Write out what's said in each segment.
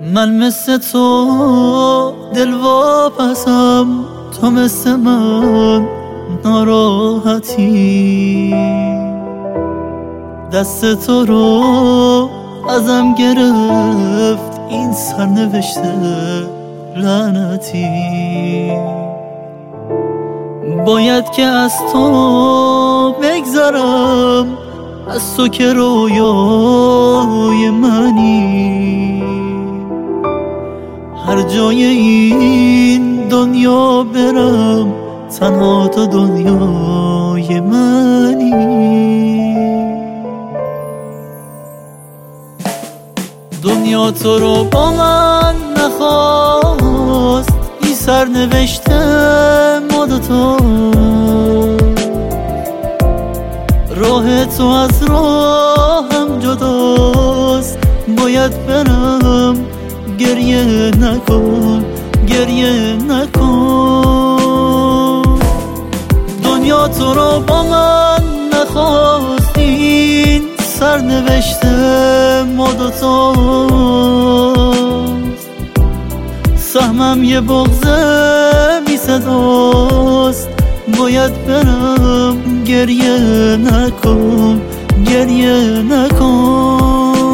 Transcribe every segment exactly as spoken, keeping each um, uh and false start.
من مثل تو دل واپسم، تو مثل من ناراحتی. دست تو رو ازم گرفت این سرنوشته لعنتی. باید که از تو بگذرم، از تو که رویای منی. هر جای این دنیا برم، تنها تو دنیای منی. دنیا تو رو با من نخواست، این سرنوشته ما دوتا. راه تو از راهم جداست، باید برم. گریه نکن، گریه نکن. دنیا تو رو با من نخواست، این سرنوشته ما دوتاست. سهمم یه بغضه بی صداست، باید برم. گریه نکن، گریه نکن.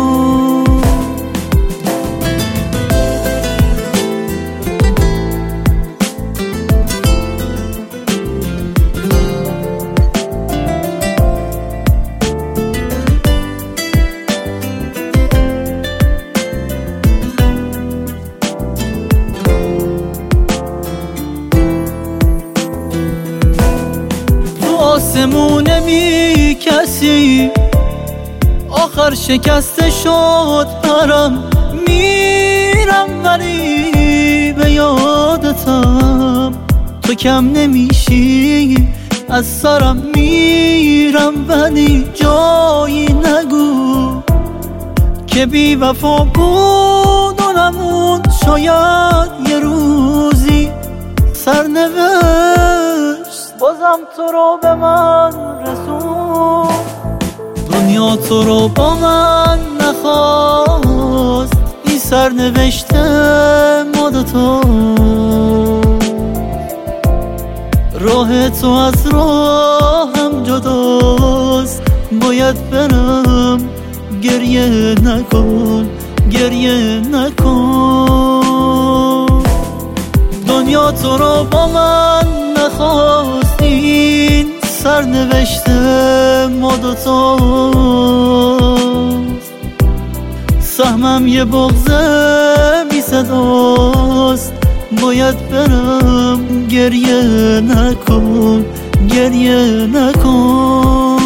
آسمون بی کسی آخر شکسته شد پرم. میرم ولی به یادتم، تو کم نمیشی از سرم. میرم ولی جایی نگو که بی وفا بودنمون شاید یه روزی سرنوشت بازم تو رو به من رسون. دنیا تو رو با من نخواست، این سرنوشته ما دوتا. راه تو از راهم جداست، باید برم. گریه نکن، گریه نکن. دنیا تو رو با من نخواست، این سرنوشته ما دوتاست. سهمم یه بغضه بی صداست، باید برم. گریه نکن، گریه نکن.